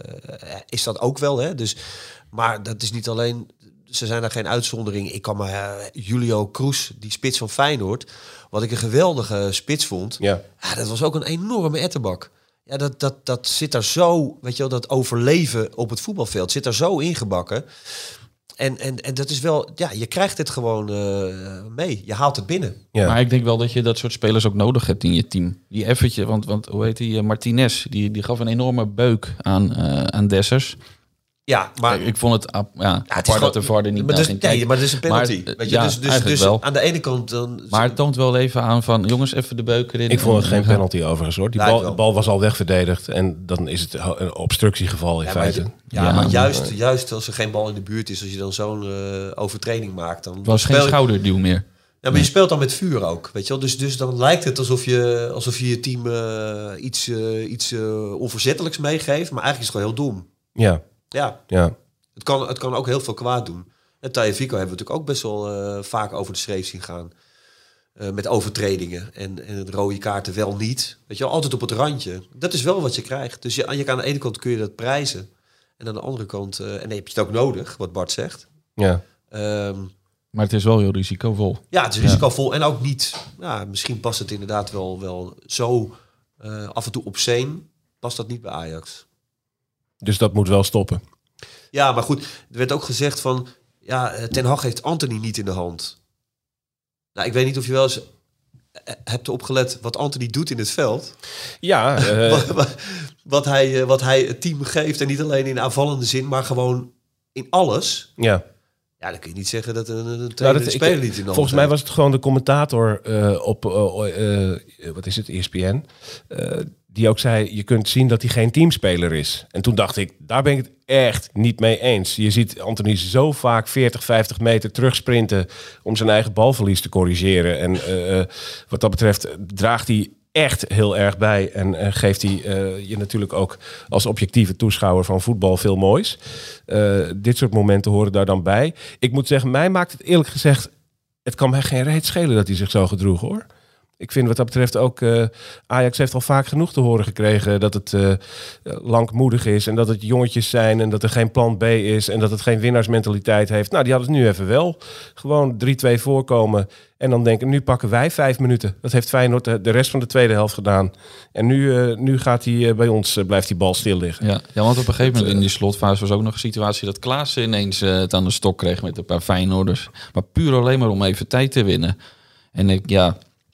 is dat ook wel. Hè? Dus, maar dat is niet alleen... Ze zijn daar geen uitzondering. Ik kan maar uh, Julio Cruz, die spits van Feyenoord, wat ik een geweldige spits vond. Ja. Ja, dat was ook een enorme etterbak. Ja, dat, dat, dat zit daar zo, weet je wel, dat overleven op het voetbalveld zit daar zo ingebakken. En, en, en dat is wel, ja, je krijgt het gewoon uh, mee. Je haalt het binnen. Ja. Maar ik denk wel dat je dat soort spelers ook nodig hebt in je team. Die effentje, want, want hoe heet die, uh, Martinez, die, die gaf een enorme beuk aan, uh, aan Dessers. Ja, maar ik, ik vond het, ja, ja, het apart dat de V A R er niet maar naar dus, ging nee, kijken. maar het is een penalty. Maar, weet je, ja, dus dus, dus wel. aan de ene kant dan. Maar het toont wel even aan van, jongens, even de beuk erin. Ik vond het geen penalty overigens hoor. Die bal, de bal was al wegverdedigd en dan is het een obstructiegeval in ja, feite. Maar, ja, ja, maar juist, juist als er geen bal in de buurt is, als je dan zo'n uh, overtreding maakt, dan het was speel... geen schouderduw meer. Ja, maar je speelt dan met vuur ook, weet je wel. Dus, dus dan lijkt het alsof je alsof je, je team uh, iets, uh, iets uh, onverzettelijks meegeeft, maar eigenlijk is het gewoon heel dom. Ja. Ja. Ja. Het kan, het kan ook heel veel kwaad doen. En Tagliafico hebben we natuurlijk ook best wel uh, vaak over de schreef zien gaan. Uh, met overtredingen en, en het rode kaarten wel niet. Weet je wel, altijd op het randje. Dat is wel wat je krijgt. Dus je, je kan aan de ene kant kun je dat prijzen. En aan de andere kant, uh, en dan heb je het ook nodig, wat Bart zegt. Ja. Um, maar het is wel heel risicovol. Ja, het is risicovol. Ja. En ook niet, nou, misschien past het inderdaad wel, wel zo uh, af en toe obscene, past dat niet bij Ajax. Dus dat moet wel stoppen. Ja, maar goed, er werd ook gezegd van... ja, Ten Hag heeft Antony niet in de hand. Nou, ik weet niet of je wel eens hebt opgelet wat Antony doet in het veld. Ja. Uh... wat, wat, wat, hij, wat hij het team geeft en niet alleen in aanvallende zin, maar gewoon in alles. Ja. Ja, dan kun je niet zeggen dat een, een trainer nou, dat, de speler ik, niet in de Volgens mij was het gewoon de commentator uh, op, uh, uh, wat is het, E S P N... Uh, die ook zei, je kunt zien dat hij geen teamspeler is. En toen dacht ik, daar ben ik het echt niet mee eens. Je ziet Antony zo vaak veertig, vijftig meter terugsprinten om zijn eigen balverlies te corrigeren. En uh, wat dat betreft draagt hij echt heel erg bij. En uh, geeft hij uh, je natuurlijk ook als objectieve toeschouwer van voetbal veel moois. Uh, dit soort momenten horen daar dan bij. Ik moet zeggen, mij maakt het eerlijk gezegd... het kan mij geen reet schelen dat hij zich zo gedroeg, hoor. Ik vind wat dat betreft ook... Uh, Ajax heeft al vaak genoeg te horen gekregen... dat het uh, langmoedig is en dat het jongetjes zijn... en dat er geen plan B is en dat het geen winnaarsmentaliteit heeft. Nou, die hadden het nu even wel. Gewoon drie twee voorkomen en dan denken... nu pakken wij vijf minuten. Dat heeft Feyenoord de, de rest van de tweede helft gedaan. En nu, uh, nu gaat hij uh, bij ons, uh, blijft die bal stil liggen. Ja, ja, want op een gegeven moment in die slotfase was ook nog een situatie... dat Klaassen ineens uh, het aan de stok kreeg met een paar Feyenoorders. Maar puur alleen maar om even tijd te winnen. En ik, ja...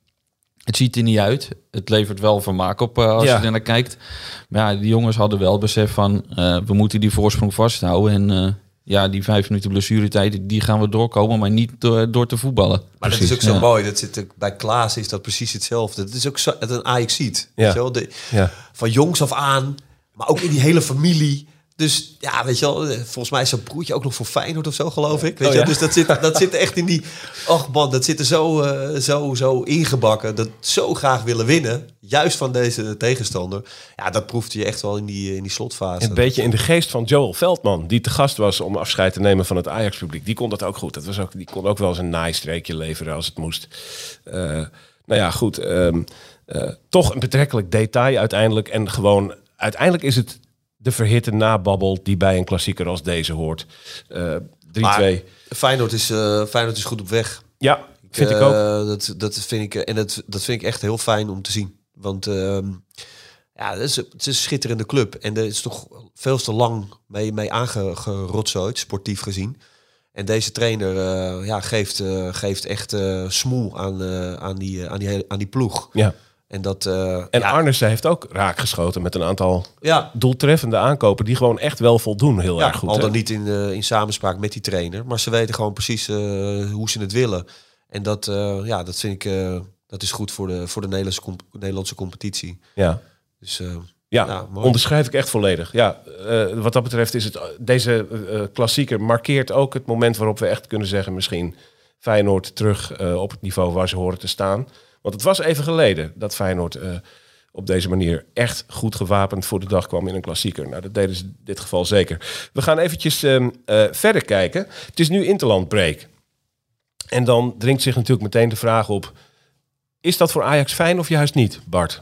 Het ziet er niet uit. Het levert wel vermaak op uh, als ja. je er naar kijkt. Maar ja, die jongens hadden wel het besef van... Uh, we moeten die voorsprong vasthouden. En uh, ja, die vijf minuten blessuretijd... die gaan we doorkomen, maar niet door, door te voetballen. Maar precies. Dat is ook zo ja. mooi. Dat zit, bij Klaas is dat precies hetzelfde. Het is ook zo, het een Ajax-ziet. Ja. De, ja. Van jongs af aan, maar ook in die hele familie... Dus ja, weet je wel, volgens mij is zijn broertje ook nog voor Feyenoord of zo, geloof ik. Weet oh, je? Ja? Dus dat zit, dat zit echt in die... Och man, dat zit er zo, uh, zo, zo ingebakken. Dat zo graag willen winnen, juist van deze tegenstander. Ja, dat proefde je echt wel in die, in die slotfase. Een beetje in de geest van Joel Veldman, die te gast was om afscheid te nemen van het Ajax-publiek. Die kon dat ook goed. Dat was ook, die kon ook wel eens een naaistreekje leveren als het moest. Uh, nou ja, goed. Um, uh, toch een betrekkelijk detail uiteindelijk. En gewoon, uiteindelijk is het... de verhitte nababbel die bij een klassieker als deze hoort. Uh, drie twee. Feyenoord is, uh, Feyenoord is goed op weg. Ja, vind uh, ik ook. Dat, dat vind ik, en dat, dat vind ik echt heel fijn om te zien. Want uh, ja, het is, het is een schitterende club. En er is toch veel te lang mee, mee aangerotzooid, sportief gezien. En deze trainer uh, ja, geeft, uh, geeft echt uh, smoel aan, uh, aan, die, aan, die, aan die ploeg. Ja. En, dat, uh, en ja. Arnissen heeft ook raakgeschoten met een aantal ja. doeltreffende aankopen... die gewoon echt wel voldoen heel ja, erg goed. Al dan hè? niet in, uh, in samenspraak met die trainer. Maar ze weten gewoon precies uh, hoe ze het willen. En dat, uh, ja, dat vind ik uh, dat is goed voor de, voor de Nederlandse, comp- Nederlandse competitie. Ja, dus, uh, ja, ja onderschrijf ik echt volledig. Ja, uh, wat dat betreft is het deze uh, klassieker markeert ook het moment waarop we echt kunnen zeggen... misschien Feyenoord terug uh, op het niveau waar ze horen te staan... Want het was even geleden dat Feyenoord uh, op deze manier echt goed gewapend voor de dag kwam in een klassieker. Nou, dat deden ze in dit geval zeker. We gaan eventjes uh, uh, verder kijken. Het is nu interlandbreak. En dan dringt zich natuurlijk meteen de vraag op... is dat voor Ajax fijn of juist niet, Bart?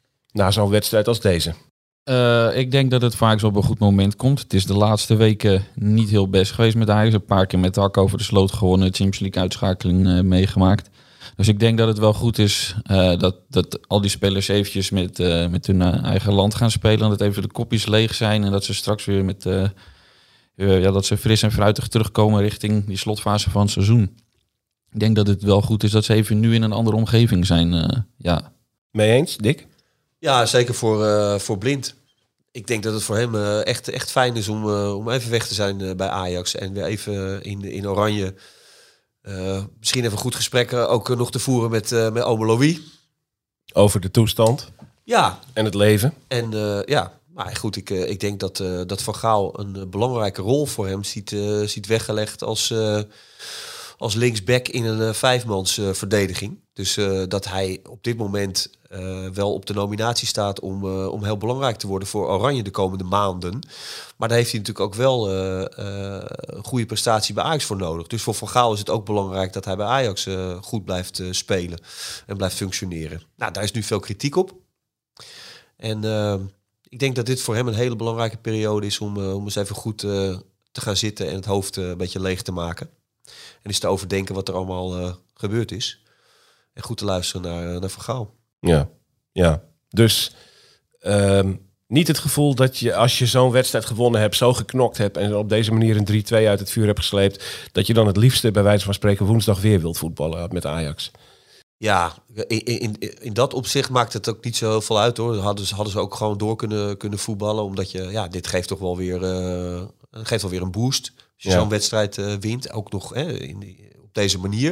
Na zo'n wedstrijd als deze. Uh, ik denk dat het voor Ajax op een goed moment komt. Het is de laatste weken niet heel best geweest met Ajax. Een paar keer met de hak over de sloot gewonnen. Champions League uitschakeling uh, meegemaakt. Dus ik denk dat het wel goed is uh, dat, dat al die spelers eventjes met, uh, met hun uh, eigen land gaan spelen. Dat even de kopjes leeg zijn en dat ze straks weer met uh, uh, ja, dat ze fris en fruitig terugkomen richting die slotfase van het seizoen. Ik denk dat het wel goed is dat ze even nu in een andere omgeving zijn. Uh, ja. Mee eens, Dick? Ja, zeker voor, uh, voor Blind. Ik denk dat het voor hem uh, echt, echt fijn is om, uh, om even weg te zijn uh, bij Ajax en weer even in, in Oranje... Uh, misschien even goed gesprekken ook uh, nog te voeren met, uh, met Ome Louis. Over de toestand. Ja. En het leven. En uh, ja, maar goed, ik, uh, ik denk dat, uh, dat Van Gaal een uh, belangrijke rol voor hem ziet, uh, ziet weggelegd als, uh, als linksback in een uh, vijfmans uh, verdediging. Dus uh, dat hij op dit moment uh, wel op de nominatie staat om, uh, om heel belangrijk te worden voor Oranje de komende maanden. Maar daar heeft hij natuurlijk ook wel uh, uh, een goede prestatie bij Ajax voor nodig. Dus voor Van Gaal is het ook belangrijk dat hij bij Ajax uh, goed blijft uh, spelen en blijft functioneren. Nou, daar is nu veel kritiek op. En uh, ik denk dat dit voor hem een hele belangrijke periode is om, uh, om eens even goed uh, te gaan zitten en het hoofd uh, een beetje leeg te maken. En eens te overdenken wat er allemaal uh, gebeurd is. En goed te luisteren naar, naar Van Gaal. Ja, ja. Dus um, niet het gevoel dat je, als je zo'n wedstrijd gewonnen hebt, zo geknokt hebt en op deze manier een drie twee uit het vuur hebt gesleept, dat je dan het liefste bij wijze van spreken woensdag weer wilt voetballen met Ajax. Ja, in, in, in dat opzicht maakt het ook niet zo heel veel uit hoor. Hadden ze, hadden ze ook gewoon door kunnen, kunnen voetballen. Omdat je, ja, dit geeft toch wel weer, uh, geeft wel weer een boost. Als je ja. zo'n wedstrijd uh, wint, ook nog hè, in die, op deze manier.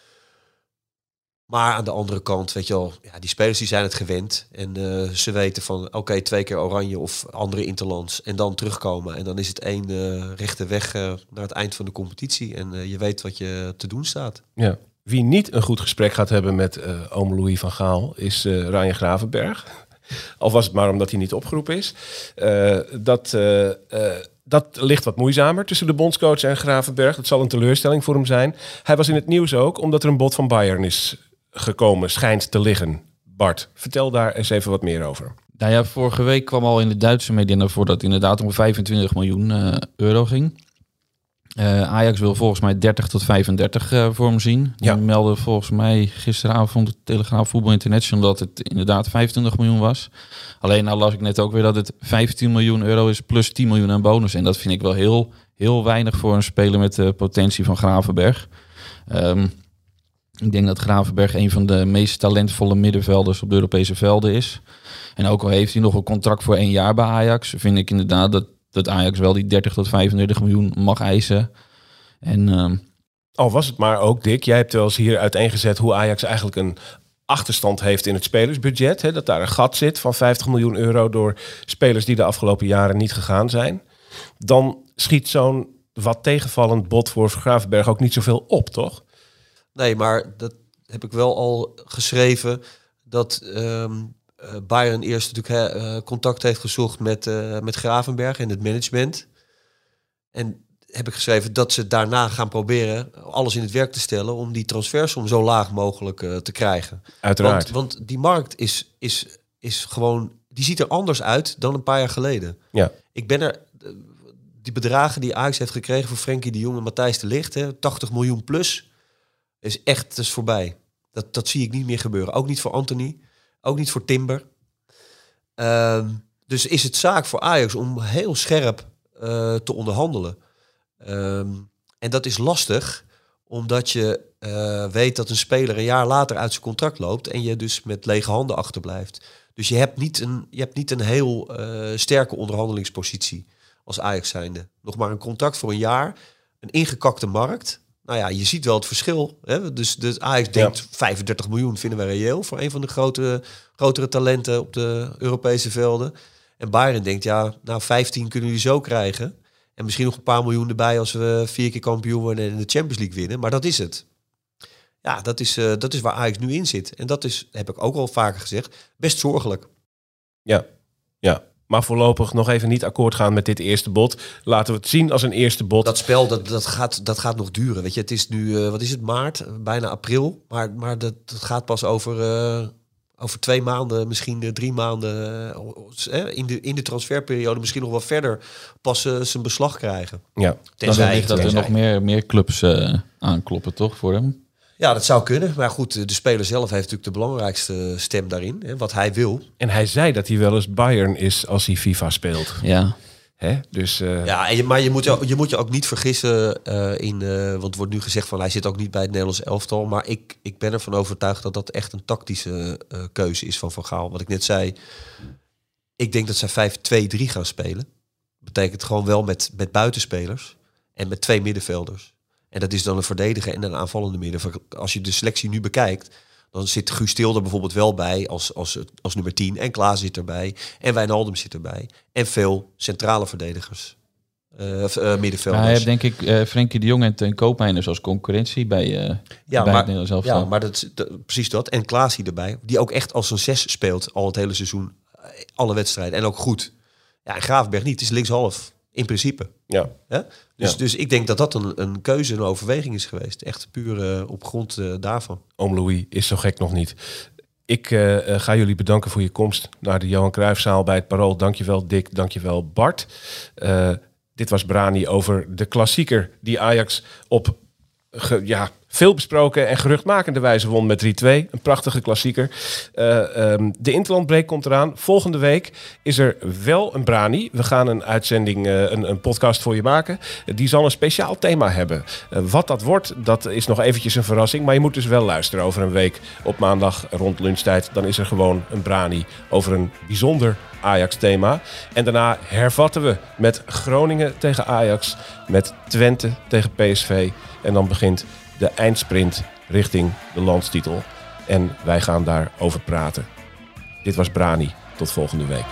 Maar aan de andere kant, weet je wel, ja, die spelers die zijn het gewend. En uh, ze weten van, oké, okay, twee keer Oranje of andere interlands. En dan terugkomen. En dan is het één uh, rechte weg uh, naar het eind van de competitie. En uh, je weet wat je te doen staat. Ja. Wie niet een goed gesprek gaat hebben met uh, oom Louis van Gaal is uh, Ryan Gravenberg. Al was het maar omdat hij niet opgeroepen is. Uh, dat, uh, uh, dat ligt wat moeizamer tussen de bondscoach en Gravenberg. Dat zal een teleurstelling voor hem zijn. Hij was in het nieuws ook omdat er een bod van Bayern is gekomen, schijnt te liggen. Bart, vertel daar eens even wat meer over. Nou ja, vorige week kwam al in de Duitse media naar voren dat het inderdaad om vijfentwintig miljoen uh, euro ging. Uh, Ajax wil volgens mij dertig tot vijfendertig uh, voor hem zien. Ja. Die meldde volgens mij gisteravond de Telegraaf Voetbal International dat het inderdaad vijfentwintig miljoen was. Alleen nou las ik net ook weer dat het vijftien miljoen euro is plus tien miljoen aan bonus. En dat vind ik wel heel, heel weinig voor een speler met de potentie van Gravenberg. Um, ik denk dat Gravenberg een van de meest talentvolle middenvelders op de Europese velden is. En ook al heeft hij nog een contract voor één jaar bij Ajax, vind ik inderdaad dat dat Ajax wel die dertig tot vijfendertig miljoen mag eisen. En, uh... Al was het maar ook, Dick, jij hebt wel eens hier uiteengezet hoe Ajax eigenlijk een achterstand heeft in het spelersbudget. Hè, dat daar een gat zit van vijftig miljoen euro door spelers die de afgelopen jaren niet gegaan zijn. Dan schiet zo'n wat tegenvallend bod voor Gravenberg ook niet zoveel op, toch? Nee, maar dat heb ik wel al geschreven, dat Um... Uh, Bayern eerst natuurlijk uh, contact heeft gezocht met, uh, met Gravenberg en het management. En heb ik geschreven dat ze daarna gaan proberen alles in het werk te stellen om die transfersom zo laag mogelijk uh, te krijgen. Uiteraard. Want, want die markt is, is, is gewoon, die ziet er anders uit dan een paar jaar geleden. Ja. Ik ben er, die bedragen die Ajax heeft gekregen voor Frenkie de Jong en Matthijs de Ligt, hè, tachtig miljoen plus, is echt is voorbij. Dat, dat zie ik niet meer gebeuren. Ook niet voor Anthony. Ook niet voor Timber. Uh, dus is het zaak voor Ajax om heel scherp uh, te onderhandelen. Um, en dat is lastig, omdat je uh, weet dat een speler een jaar later uit zijn contract loopt en je dus met lege handen achterblijft. Dus je hebt niet een, je hebt niet een heel uh, sterke onderhandelingspositie als Ajax zijnde. Nog maar een contract voor een jaar, een ingekakte markt. Nou ja, je ziet wel het verschil. Hè? Dus, dus Ajax denkt, ja. vijfendertig miljoen vinden we reëel voor een van de grote, grotere talenten op de Europese velden. En Bayern denkt, ja, nou vijftien kunnen jullie zo krijgen. En misschien nog een paar miljoen erbij als we vier keer kampioen worden en de Champions League winnen. Maar dat is het. Ja, dat is, uh, dat is waar Ajax nu in zit. En dat is, heb ik ook al vaker gezegd, best zorgelijk. Ja, ja. Maar voorlopig nog even niet akkoord gaan met dit eerste bod. Laten we het zien als een eerste bod. Dat spel, dat, dat, gaat, dat gaat nog duren. Weet je, het is nu, uh, wat is het, maart? Bijna april. Maar, maar dat, dat gaat pas over, uh, over twee maanden, misschien uh, drie maanden. Uh, in, de, in de transferperiode misschien nog wel verder pas uh, zijn beslag krijgen. Ja. Tenzij, dan ligt dat er nog meer, meer clubs uh, aankloppen, toch, voor hem? Ja, dat zou kunnen. Maar goed, de speler zelf heeft natuurlijk de belangrijkste stem daarin. Hè, wat hij wil. En hij zei dat hij wel eens Bayern is als hij FIFA speelt. Ja. Hè? Dus, uh... ja, en je, maar je moet, je, je moet je ook niet vergissen uh, in... Uh, want er wordt nu gezegd van hij zit ook niet bij het Nederlands elftal. Maar ik, ik ben ervan overtuigd dat dat echt een tactische uh, keuze is van Van Gaal. Wat ik net zei. Ik denk dat zij vijf twee drie gaan spelen. Betekent gewoon wel met, met buitenspelers. En met twee middenvelders. En dat is dan een verdediger en een aanvallende midden. Als je de selectie nu bekijkt, dan zit Guus Til er bijvoorbeeld wel bij als, als, als nummer tien. En Klaas zit erbij. En Wijnaldum zit erbij. En veel centrale verdedigers. Uh, uh, middenvelders. Ja, hij heeft denk ik uh, Frenkie de Jong en Teun Koopmeiners als concurrentie bij, uh, ja, bij maar, het zelf. Ja, maar dat, dat, precies dat. En Klaas hier erbij. Die ook echt als een zes speelt al het hele seizoen. Alle wedstrijden. En ook goed. Ja, en Gravenberg niet. Het is linkshalf. In principe. Ja. Ja? Dus, ja. dus ik denk dat dat een, een keuze, een overweging is geweest. Echt puur uh, op grond uh, daarvan. Oom Louis is zo gek nog niet. Ik uh, ga jullie bedanken voor je komst naar de Johan Cruijffzaal bij het Parool. Dankjewel Dick, dankjewel Bart. Uh, dit was Brani over de klassieker die Ajax op ge, ja, veel besproken en geruchtmakende wijze won met drie twee. Een prachtige klassieker. Uh, um, de Interlandbreak komt eraan. Volgende week is er wel een brani. We gaan een uitzending, uh, een, een podcast voor je maken. Uh, die zal een speciaal thema hebben. Uh, wat dat wordt, dat is nog eventjes een verrassing. Maar je moet dus wel luisteren over een week op maandag rond lunchtijd. Dan is er gewoon een brani over een bijzonder Ajax-thema. En daarna hervatten we met Groningen tegen Ajax, met Twente tegen P S V. En dan begint de eindsprint richting de landstitel. En wij gaan daarover praten. Dit was Brani. Tot volgende week.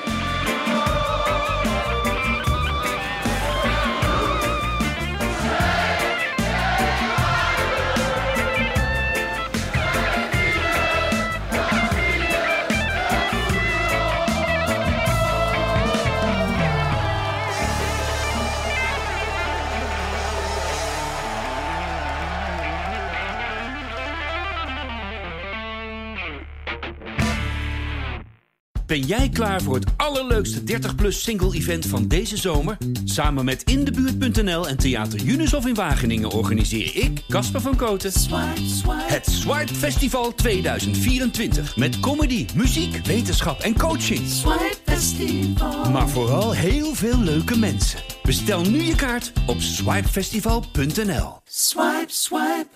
Ben jij klaar voor het allerleukste dertig plus single-event van deze zomer? Samen met in de buurt punt n l en Theater Unisof in Wageningen organiseer ik, Casper van Koten, Swipe, Swipe. Het Swipe Festival tweeduizend vierentwintig. Met comedy, muziek, wetenschap en coaching. Swipe Festival. Maar vooral heel veel leuke mensen. Bestel nu je kaart op swipefestival punt n l. Swipe, swipe.